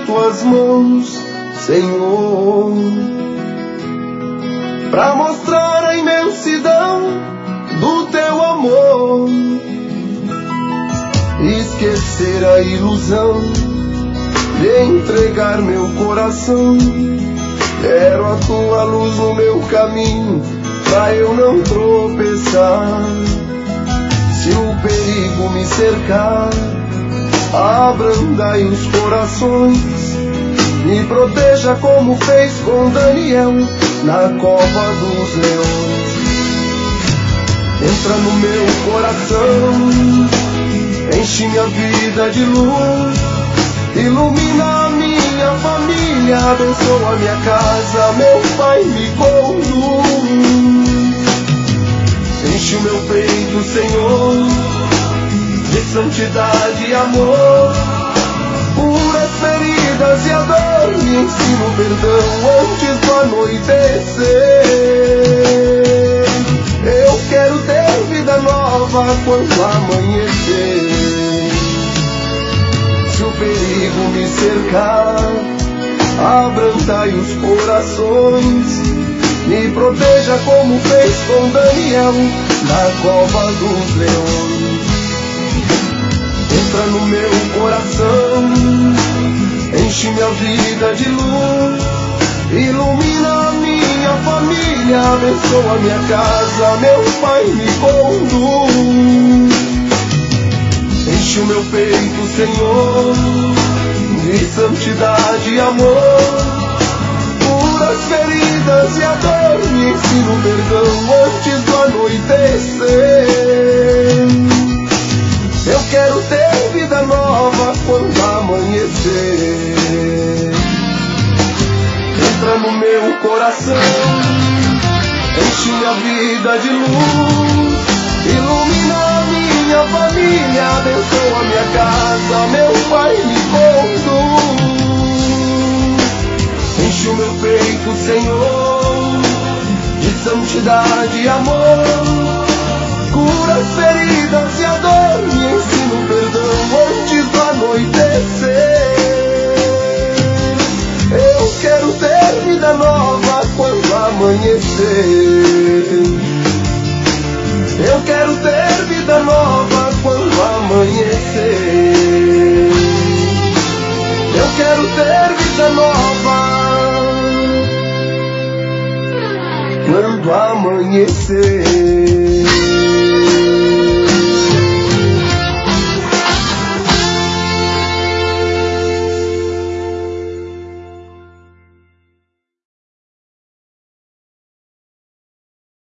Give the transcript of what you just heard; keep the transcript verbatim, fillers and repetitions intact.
tuas mãos, Senhor, pra mostrar a imensidão do teu amor, esquecer a ilusão de entregar meu coração. Quero a tua luz no meu caminho, pra eu não tropeçar. Se o perigo me cercar, abrandai os corações, me proteja como fez com Daniel na cova dos leões. Entra no meu coração, enche minha vida de luz, ilumina a minha família, abençoa a minha casa, meu Pai me conduz. Enche o meu peito, Senhor, de santidade e amor, cura as feridas e a dor, me ensina o perdão antes do anoitecer. Eu quero ter vida nova quando amanhecer. Se o perigo me cercar, abrandai os corações, me proteja como fez com Daniel na cova dos leões. Entra no meu coração, enche minha vida de luz, ilumina a minha família, abençoa a minha casa, meu Pai me conduz. Enche o meu peito, Senhor, de santidade e amor, cura as feridas e a dor, me ensina o perdão antes do anoitecer. Eu quero ter vida nova quando amanhecer. Entra no meu coração, enche minha vida de luz, ilumina a minha família, abençoa a minha casa, meu Pai me conduz. Enche o meu peito, Senhor, de santidade e amor, cura as feridas e a dor, me ensina o perdão antes do anoitecer. Eu quero ter vida nova quando amanhecer. Eu quero ter vida nova quando amanhecer. Eu quero ter vida nova quando amanhecer.